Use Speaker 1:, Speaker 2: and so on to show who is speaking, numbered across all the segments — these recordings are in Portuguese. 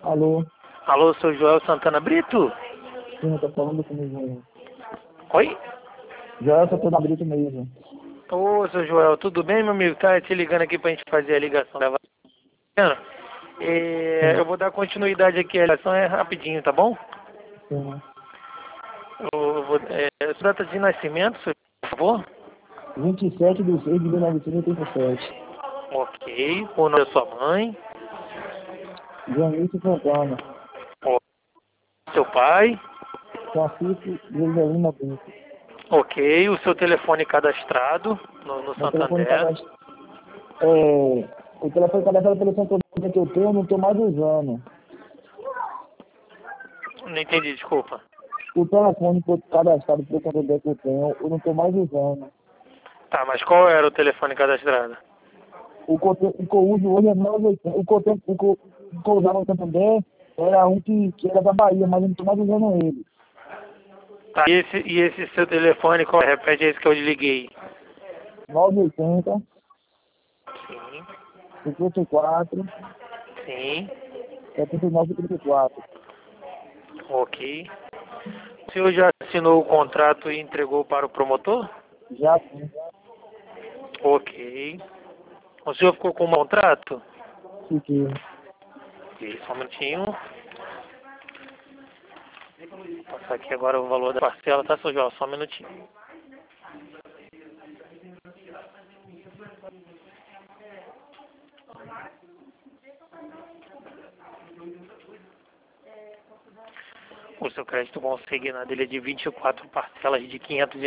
Speaker 1: Alô?
Speaker 2: Alô, sou Joel Santana Brito?
Speaker 1: Sim, eu tô falando comigo mesmo.
Speaker 2: Oi?
Speaker 1: Já eu tô na Brito mesmo.
Speaker 2: Ô, seu Joel, tudo bem, meu amigo? Tá te ligando aqui pra gente fazer a ligação da vacina.
Speaker 1: Sim,
Speaker 2: Eu vou dar continuidade aqui, a ligação é rapidinho, tá bom?
Speaker 1: sim.
Speaker 2: Sua data de nascimento, por favor?
Speaker 1: 27/6/1987.
Speaker 2: Ok. O nome da sua mãe?
Speaker 1: Janice Fontana.
Speaker 2: O seu pai?
Speaker 1: Francisco Joselina Brito.
Speaker 2: Ok. O seu telefone cadastrado no
Speaker 1: Meu telefone
Speaker 2: Santander?
Speaker 1: cadastrado. O telefone cadastrado pelo Santander que eu tenho, eu não tô mais usando.
Speaker 2: Não entendi, desculpa.
Speaker 1: O telefone cadastrado pelo Santander que eu tenho, eu não tô mais usando.
Speaker 2: Tá, mas qual era o telefone cadastrado?
Speaker 1: O que eu uso hoje é 980. O que eu usava no Santander era um que era da Bahia, mas eu não tô mais usando ele.
Speaker 2: Tá, e esse seu telefone, qual é? Repete esse que eu liguei.
Speaker 1: 980
Speaker 2: Sim,
Speaker 1: 54
Speaker 2: sim.
Speaker 1: 7934.
Speaker 2: Ok. O senhor já assinou o contrato e entregou para o promotor?
Speaker 1: Já sim.
Speaker 2: Ok. O senhor ficou com o contrato?
Speaker 1: Fiquei.
Speaker 2: Ok, só um minutinho. Vou passar aqui agora o valor da parcela, tá, seu João? Só um minutinho. O seu crédito consignado ele é de 24 parcelas de R$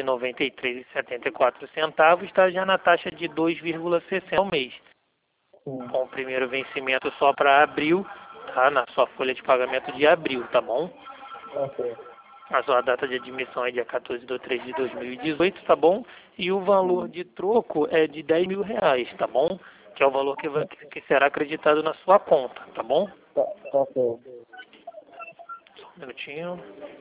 Speaker 2: 593,74, está já na taxa de 2,60 ao mês.
Speaker 1: Sim.
Speaker 2: Com o primeiro vencimento só para abril, tá? Na sua folha de pagamento de abril, tá bom?
Speaker 1: Tá certo.
Speaker 2: A sua data de admissão é dia 14/3/2018, tá bom? E o valor de troco é de R$ 10.000, tá bom? Que é o valor que será acreditado na sua conta, tá bom?
Speaker 1: Tá certo.
Speaker 2: Só um minutinho.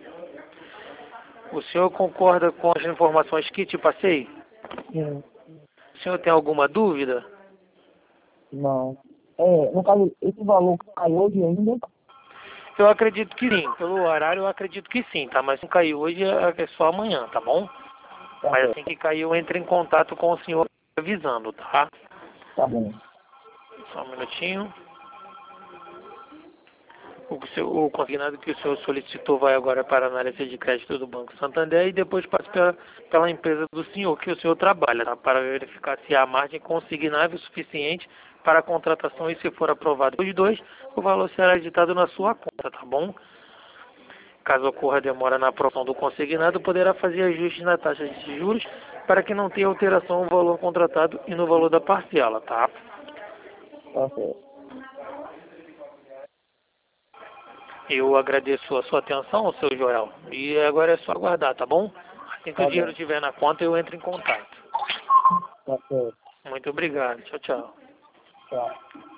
Speaker 2: O senhor concorda com as informações que te passei?
Speaker 1: Sim.
Speaker 2: O senhor tem alguma dúvida?
Speaker 1: Não. No caso, esse valor caiu hoje ainda?
Speaker 2: Eu acredito que sim. Pelo horário eu acredito que sim, tá? Mas se não cair hoje é só amanhã, tá bom?
Speaker 1: Tá
Speaker 2: Mas
Speaker 1: certo.
Speaker 2: assim que cair eu entro em contato com o senhor avisando, tá?
Speaker 1: Tá bom.
Speaker 2: Só um minutinho. O consignado que o senhor solicitou vai agora para a análise de crédito do Banco Santander e depois passa pela empresa do senhor que o senhor trabalha, tá? Para verificar se há margem consignável suficiente para a contratação e se for aprovado os dois, o valor será editado na sua conta, tá bom? Caso ocorra demora na aprovação do consignado, poderá fazer ajustes na taxa de juros para que não tenha alteração no valor contratado e no valor da parcela, tá?
Speaker 1: Tá certo.
Speaker 2: Eu agradeço a sua atenção, seu Joel. E agora é só aguardar, tá bom? Assim que o
Speaker 1: Tá
Speaker 2: dinheiro
Speaker 1: bom.
Speaker 2: estiver na conta, eu entro em contato.
Speaker 1: Tá certo.
Speaker 2: Muito obrigado. Tchau, tchau.
Speaker 1: Tchau.